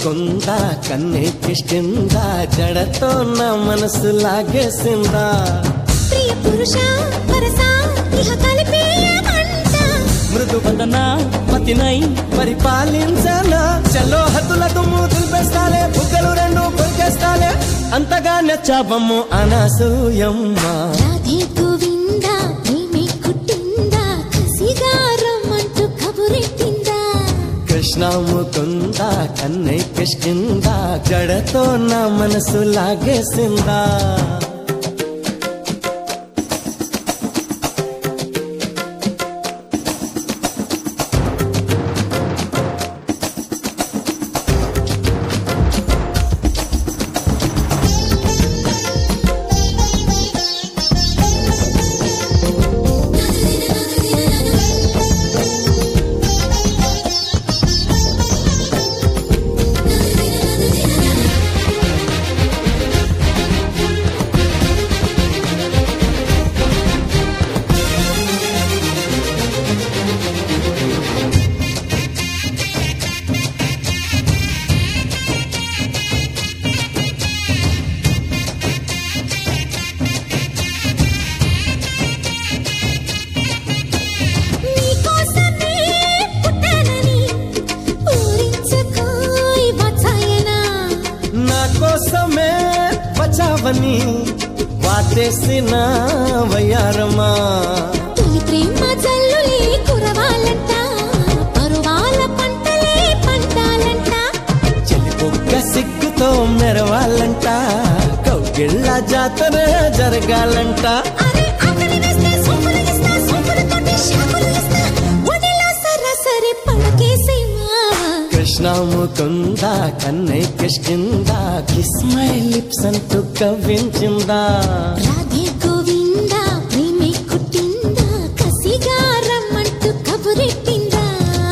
ముకుందా కన్నెక్కిష్టిందా జడతో నా మనసు లాగేసిందా ప్రియ పురుష వరస ఇహ కలిపేయమంట మృదు వదన పతినై పరిపాలించనా చలో హద్దుల దుమ్ము దులిపేస్తాలే బుగ్గలు రెండు కొరికేస్తాలే అంతగా నచ్చావమ్ము అనసూయమ్మ రాధే గోవిందా ప్రేమే కుట్టిందా కసిగా రమ్మంటూ కబురెట్టిందా కృష్ణ ముకుందా కన్నెక్కిష్టిందా జడతో నా మనసు లాగేసిందా కోసమే వచ్చావని వాటేసిన వయ్యారమా తొలి ప్రేమ జల్లులే కురవాలంట పరువాల పంటలే పంటాలంట చెలిపొక్క సిగ్గుతో మెరవాలంట కౌగిళ్ళ జాతర జరగాలంట అరే ఆకలి వేస్తే సోపులు ఇస్తా సోపులతోటి షాపులు ఇస్తా ఒడిలో సరాసరి పడకేసేమా కృష్ణ ముకుందా కన్నెక్కిష్టిందా కిస్ మై లిప్స్ అంటూ కవ్వించిందా రాధే గోవిందా ప్రేమే కుట్టిందా కసిగా రమ్మంటూ కబురెట్టిందా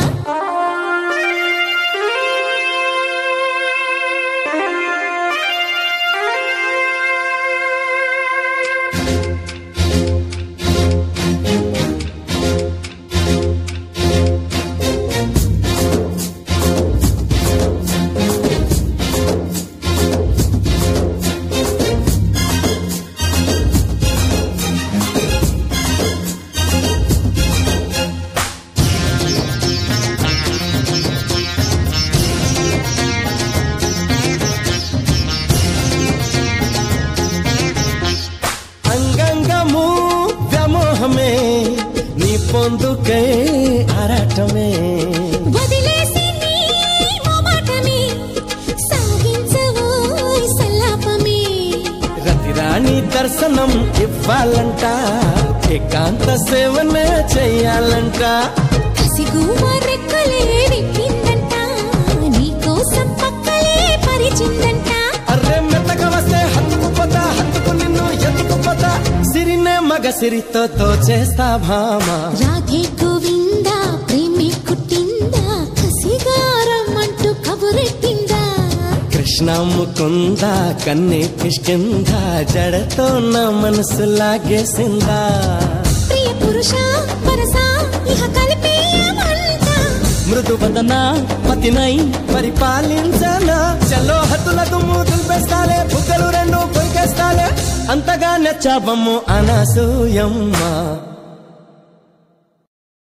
అంగంగము వ్యామోహమే నీ పొందుకై ఆరాటమే వదిలేసి నీ మొమాటమే సాగించవోయ్ సల్లాపమే రతిరాణి దర్శనం ఇవ్వాలంట ఏకాంత సేవనే చెయ్యాలంట కసిగుమ రెక్కలే విప్పిందంట నీకోసం పక్కలే పరిచిందంట అర్రే మెత్తగా వస్తే హత్తుకుపోతా హత్తుకు నిన్ను ఎత్తుకుపోతా సిరినే మగ సిరితో తోచేస్తా భామా రాధే గోవిందా ప్రేమే కుట్టిందా కసిగా రమ్మంటూ కబురెట్టిందా కృష్ణ ముకుందా కన్నెక్కిష్టిందా జడతో నా మనసు లాగేసిందా ప్రియ పురుష వరస ఇహ కలిపేయమంట మృదు వదన పతినై పరిపాలించనా చలో హద్దుల దుమ్ము దులిపేస్తాలే బుగ్గలు రెండు కొరికేస్తాలే అంతగా నచ్చావమ్ము అనసూయమ్మ